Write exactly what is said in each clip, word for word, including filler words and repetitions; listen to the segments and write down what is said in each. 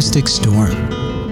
Acoustic Storm.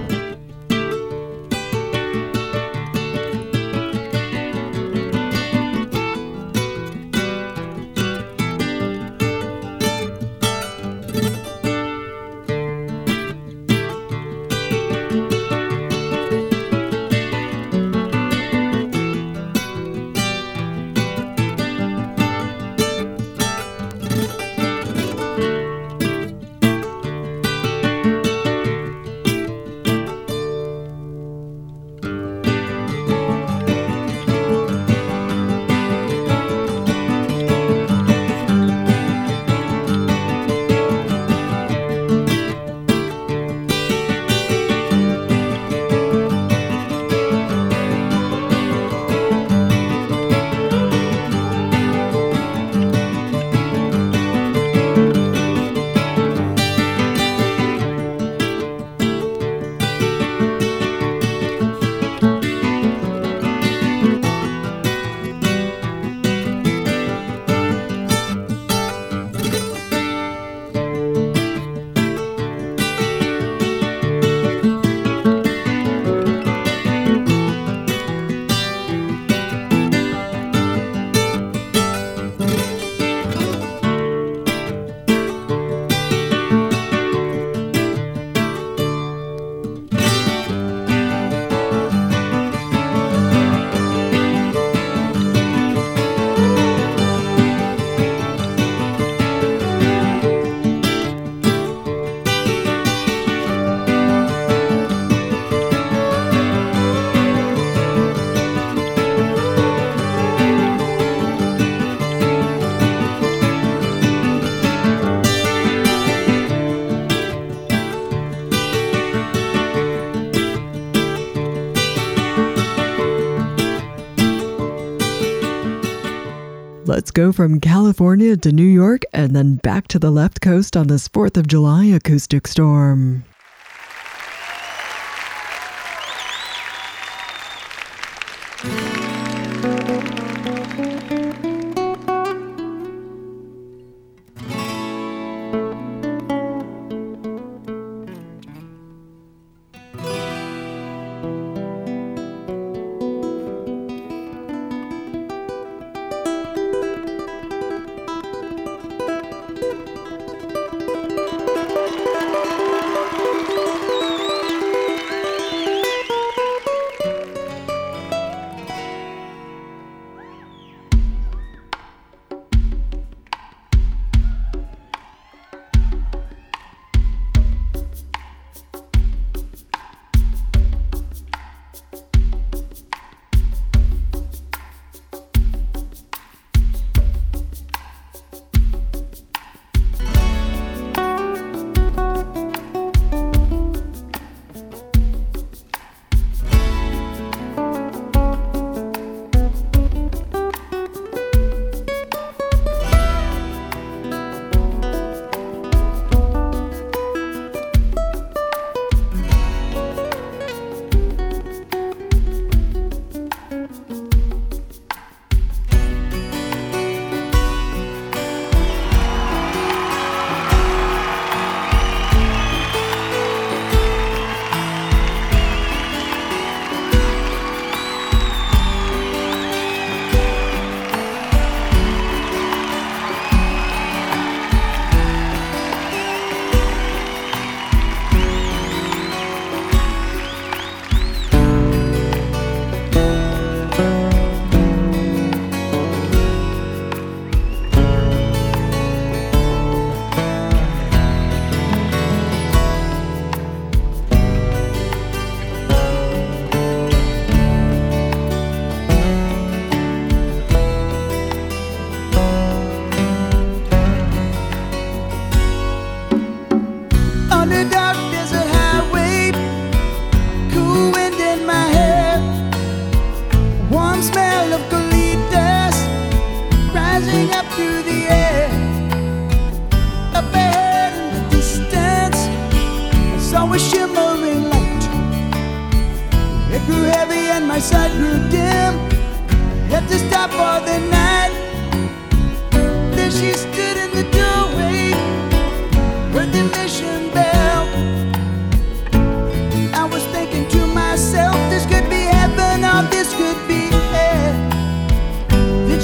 Let's go from California to New York and then back to the left coast on this fourth of July Acoustic Storm.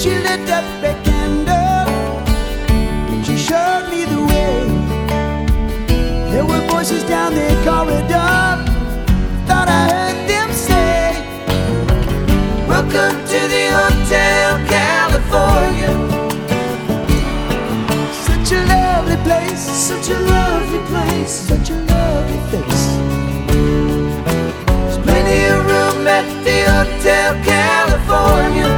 She lit up a candle, she showed me the way. There were voices down the corridor, thought I heard them say, welcome to the Hotel California. Such a lovely place, such a lovely place, such a lovely face. There's plenty of room at the Hotel California.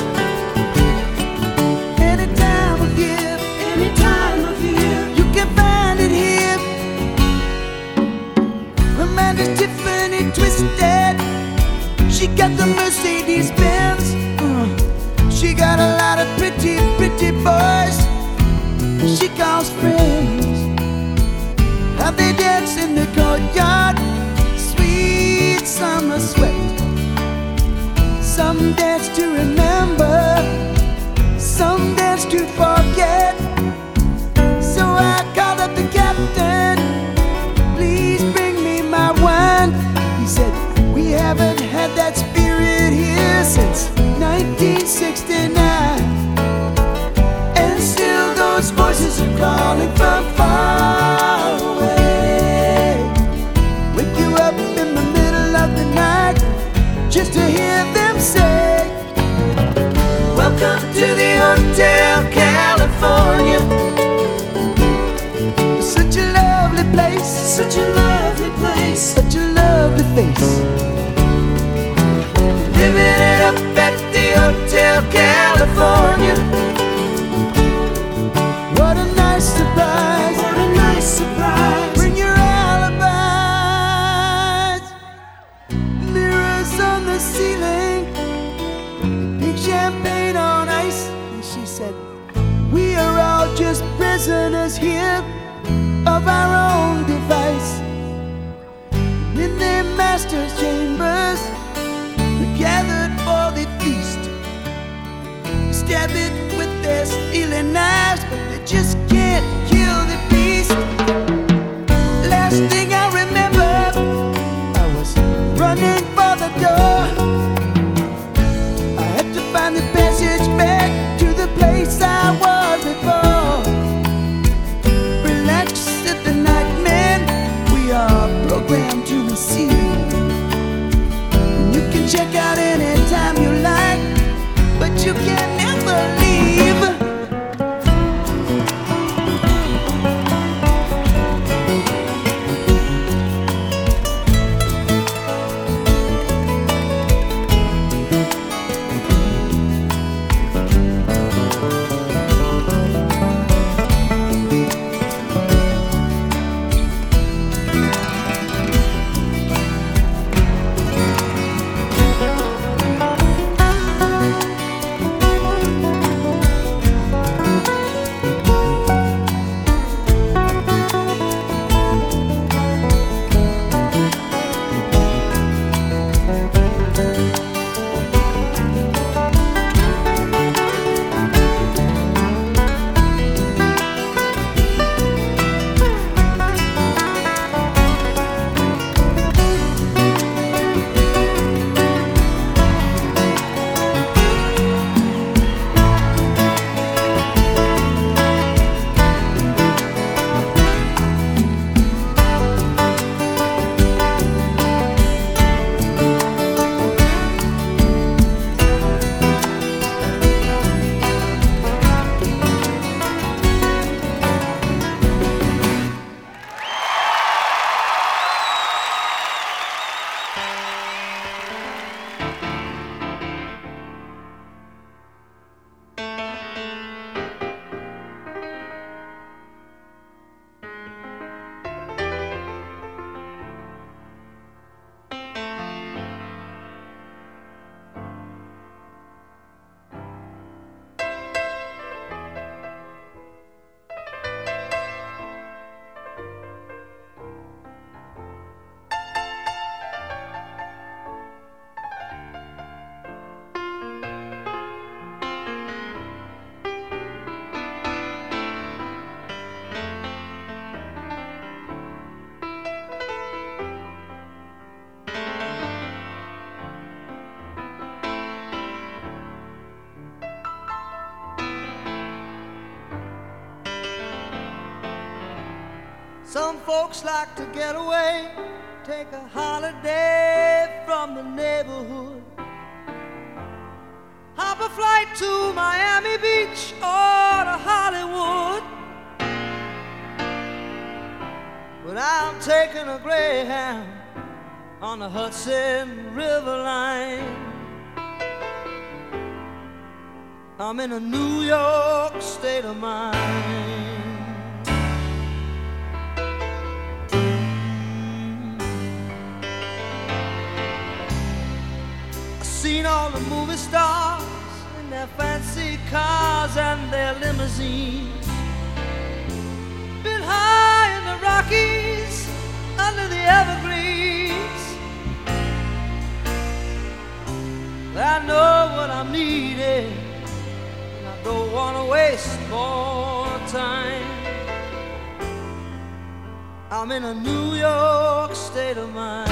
Any time of year, any time of year, you can find it here. Amanda's Tiffany twisted, she got the Mercedes Benz. uh, She got a lot of pretty, pretty boys she calls friends. How they dance in the courtyard, sweet summer sweat. Some dance to remember, some dance to forget. So I called up the captain, please bring me my wine. He said, we haven't had that spirit here since nineteen sixty-nine. And still those voices are calling from far away. Wake you up in the middle of the night just to hear them say, welcome to the Hotel California. Such a lovely place, such a lovely place, such a lovely face. Living it up at the Hotel California. What a nice surprise, what a nice surprise. Bring your alibis. Mirrors on the ceiling, pink champagne on ice. And she said, we are all just prisoners here of our own device. In their master's chambers, we gathered for the feast. Stab it with their stealing knives, but they just can't kill the beast. Last thing I remember, I was running for the door. I had to find the passage back to the place I was before. Relax, said the nightman, we are programmed to receive. And you can check out anytime you like, but you can never leave. Some folks like to get away, take a holiday from the neighborhood, hop a flight to Miami Beach or to Hollywood. But I'm taking a Greyhound on the Hudson River line. I'm in a New York state of mind. Seen all the movie stars in their fancy cars and their limousines. Been high in the Rockies, under the evergreens. I know what I'm needing, and I don't want to waste more time. I'm in a New York state of mind.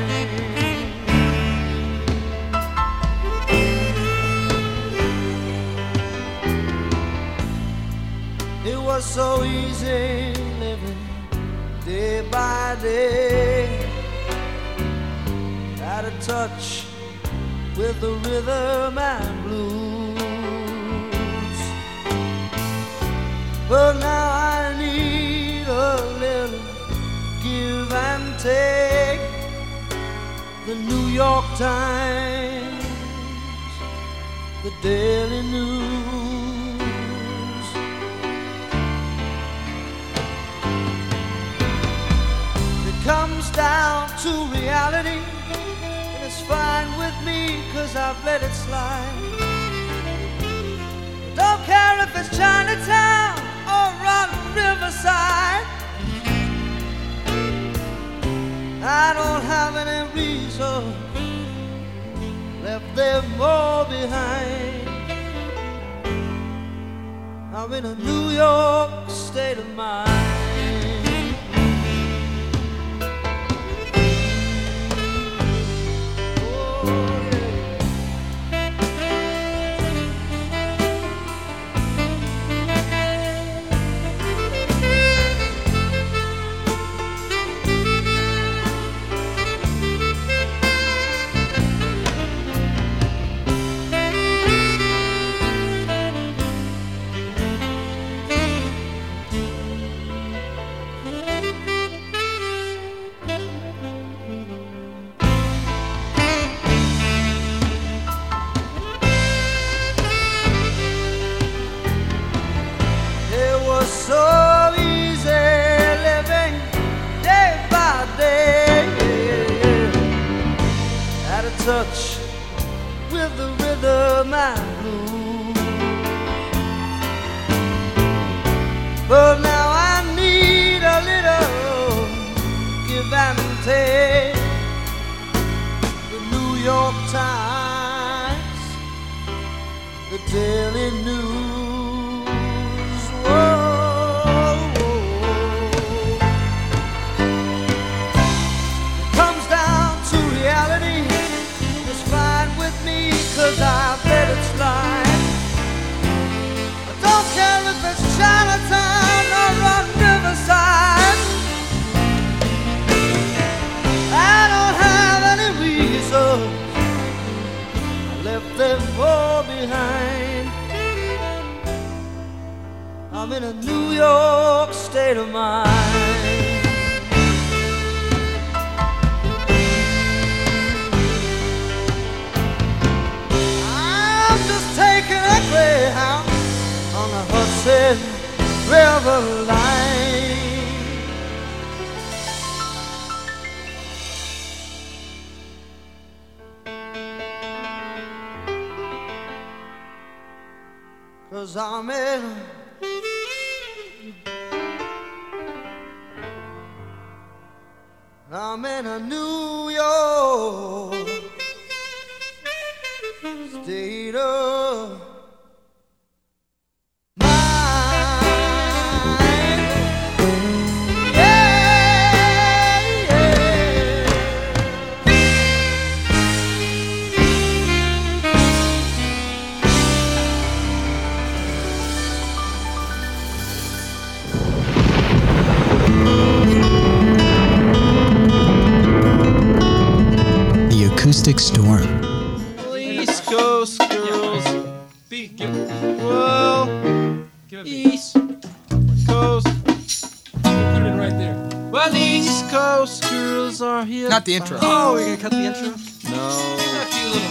It was so easy living day by day, out of touch with the rhythm and blues. But now I need a little give and take. The New York Times, the Daily News. Comes down to reality, and it's fine with me, cause I've let it slide. Don't care if it's Chinatown or on Riverside. I don't have any reason, left them all behind. I'm in a New York state of mind. So easy living day by day, out of touch with the rhythm and blues. But now I need a little give and take. The New York Times, the Daily News. Whoa. Cause I let it slide. I don't care if it's Chinatown or on Riverside. I don't have any reason, I left them all behind. I'm in a New York state of mind. Taking a Greyhound on the Hudson River line. 'Cause I'm in I'm in a New York state of mind. Acoustic Storm. East Coast girls. Well, East Coast. Put it right there. Well, East Coast girls are here. Not the intro. Oh, we're gonna cut the intro? No. A few little.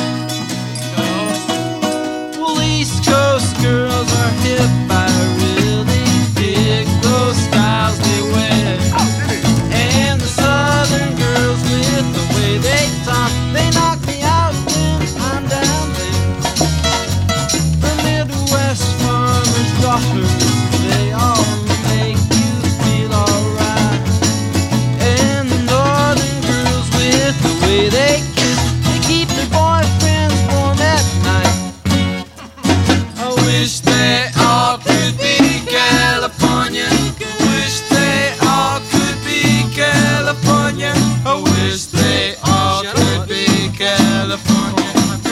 Well, East Coast girls are hip by really big those styles they wear. And the Southern girls with the way they talk, they knock me out when I'm down there. The Midwest farmers' daughters, they all make you feel alright. And the Northern girls with the way they kiss, they keep their boyfriends warm at night. I wish they all could be California. Wish they all could be California. I wish they all could be California.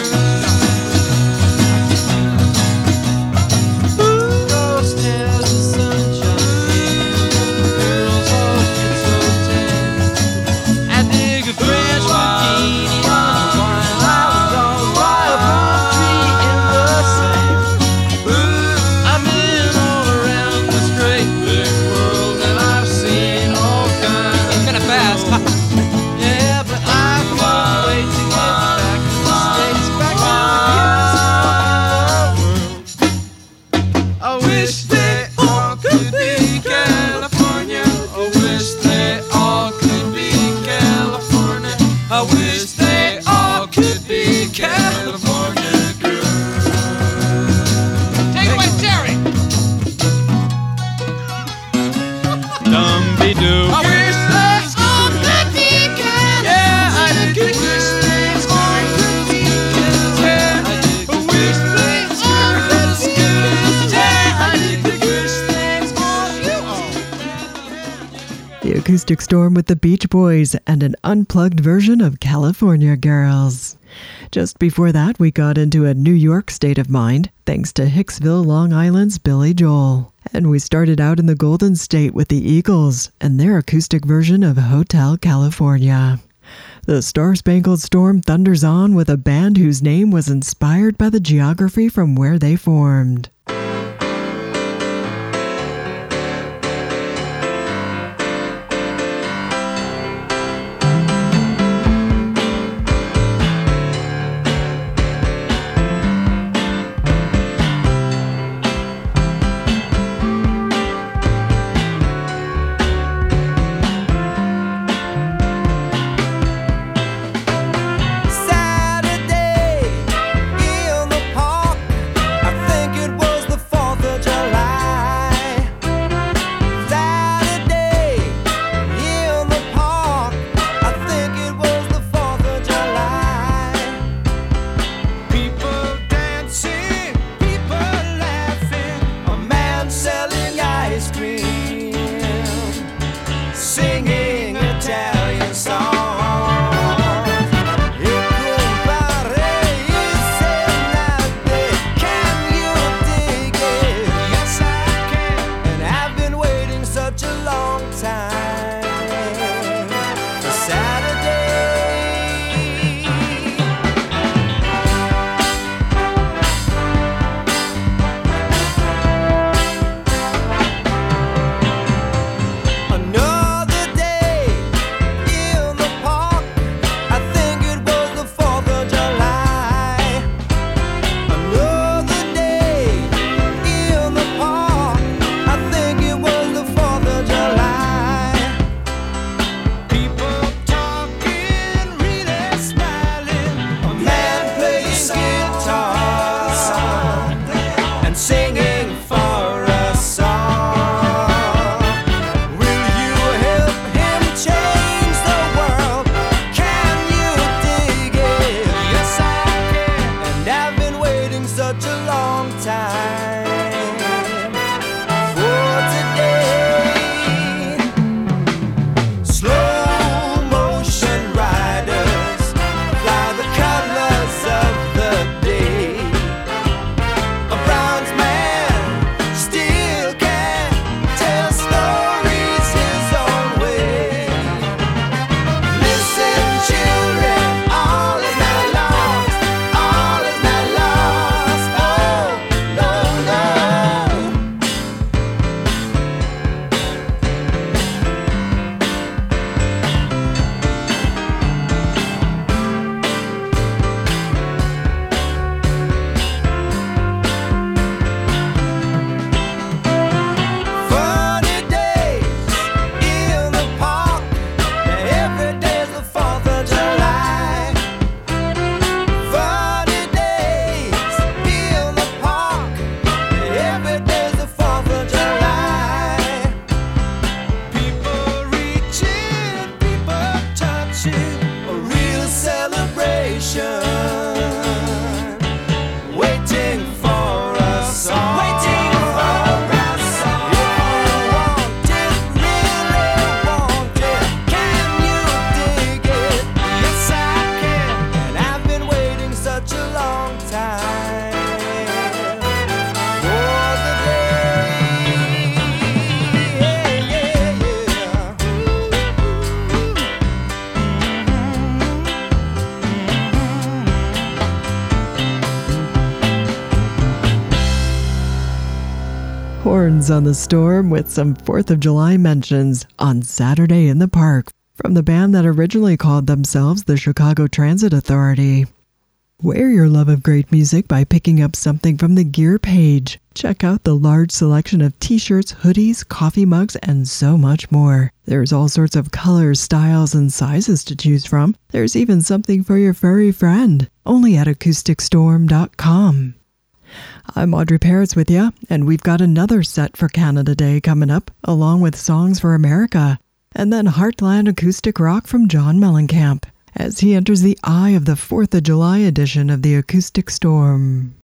Ghost has the sunshine. Girls all get so tan. I dig a French bikini on a wine. I was on a wild palm tree in the sand. I've been all around this great big world and I've seen all kinds. Kind of fast. Yeah, but I can't wait to get back to the States, back to the world. I wish they all could be California. I wish they all could be California. I wish they all could be California girls. Take it away, Jerry! Dum-be-doo. I wish they all could be California. Yeah, I could wish they all could be California. I wish they all could be California. Yeah, I could wish they all could. The Acoustic Storm with the Beach Boys and an unplugged version of California Girls. Just before that, we got into a New York state of mind, thanks to Hicksville, Long Island's Billy Joel. And we started out in the Golden State with the Eagles and their acoustic version of Hotel California. The Star Spangled Storm thunders on with a band whose name was inspired by the geography from where they formed. Saturday in the park, I think it was Horns on the Storm with some fourth of July mentions on Saturday in the Park from the band that originally called themselves the Chicago Transit Authority. Wear your love of great music by picking up something from the gear page. Check out the large selection of t-shirts, hoodies, coffee mugs, and so much more. There's all sorts of colors, styles, and sizes to choose from. There's even something for your furry friend, only at acoustic storm dot com. I'm Audrey Parrots with you, and we've got another set for Canada Day coming up, along with Songs for America, and then Heartland Acoustic Rock from John Mellencamp, as he enters the eye of the fourth of July edition of the Acoustic Storm.